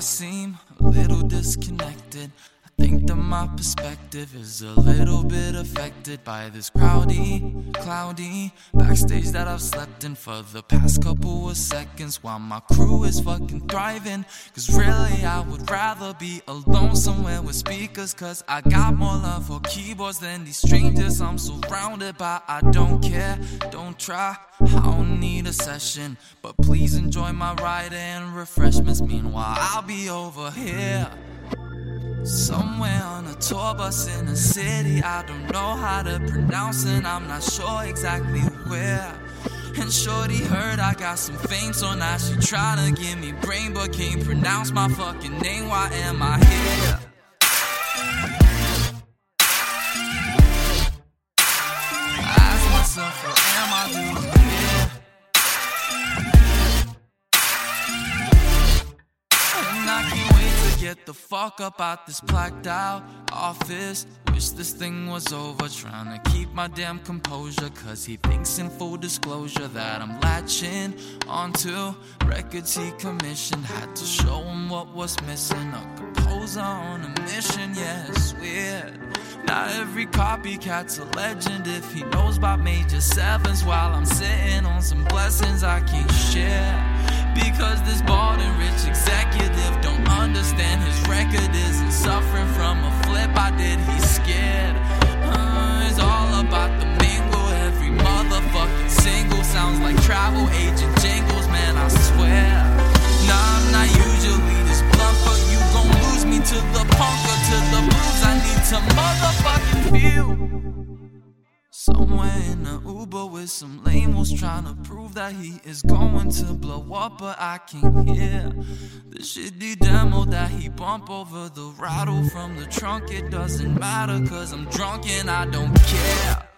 seem a little disconnected. I think that my perspective is a little bit affected by this cloudy backstage that I've slept in for the past couple of seconds while my crew is fucking thriving. Cause really I would rather be alone somewhere with speakers, cause I got more love for keyboards than these strangers I'm surrounded by. I don't care, don't try, I don't need a session, but please enjoy my ride and refreshments. Meanwhile I'll be over here somewhere on a tour bus in a city I don't know how to pronounce, and I'm not sure exactly where. And shorty heard I got some fame, so now she tryna give me brain but can't pronounce my fucking name. Why am I here? I ask myself, what am I doing here? And I can't wait to get the fuck up out this blacked out office. Wish this thing was over, trying to keep my damn composure, cause he thinks in full disclosure that I'm latching onto records he commissioned. Had to show him what was missing, a composer on a mission. Yeah, it's weird, not every copycat's a legend. If he knows about major sevens while I'm sitting on some blessings I can't share, because this bald and rich executive don't understand his record isn't suffering from a flip I did. He's scared. It's all about the mingle. Every motherfucking single sounds like travel agent jingles, man, I swear. Nah, I'm not usually this blunt, but you gon' lose me to the punk or to the blues. I need to motherfucking feel. Somewhere in a Uber with some lame-os trying to prove that he is going to blow up, but I can't hear the shitty demo that he bump over the rattle from the trunk. It doesn't matter cause I'm drunk and I don't care.